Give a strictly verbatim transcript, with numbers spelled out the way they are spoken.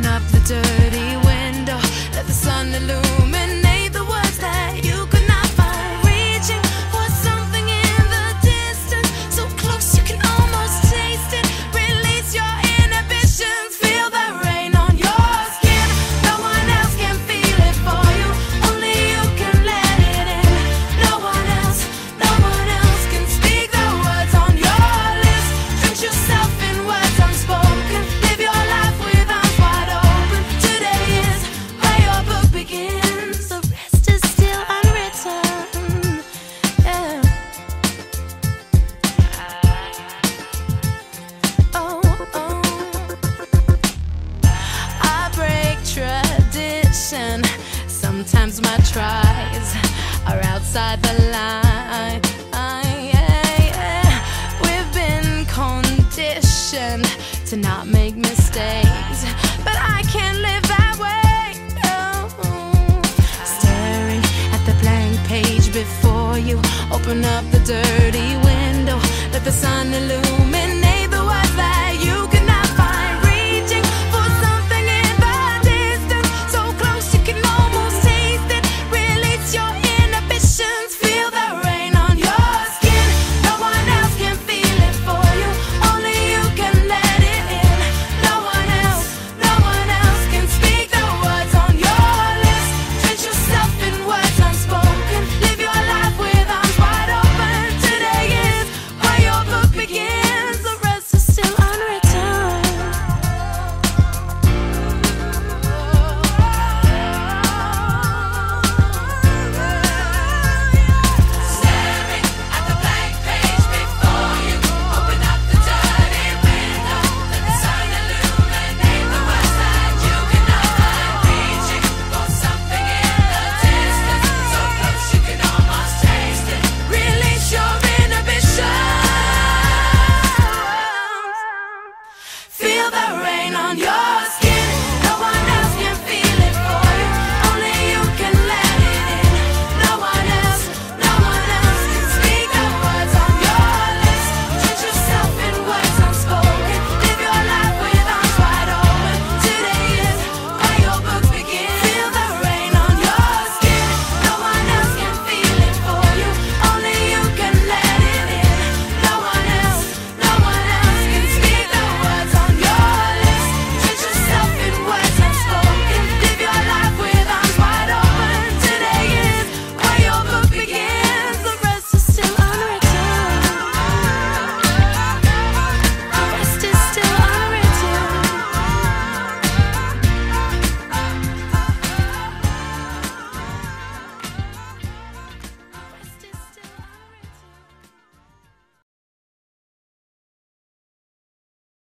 Open up the dirty window, let the sun illuminate the words that you could not find. Reaching for something in the distance, so close you can almost taste it. Release your inhibitions, feel the rain on your skin. No one else can feel it for you, only you can let it in. No one else, no one else can speak the words on your lips. Drench yourself in words unspoken, live your life with arms wide open. Today is where your book begins, the rest is still unwritten. Yeah. Oh, oh. I break tradition. Sometimes my tries are outside the line. Yeah, yeah. We've been conditioned to not make mistakes, but I can't live that way. No. Staring at the blank page before you, open up the dirty window, let the sun illuminate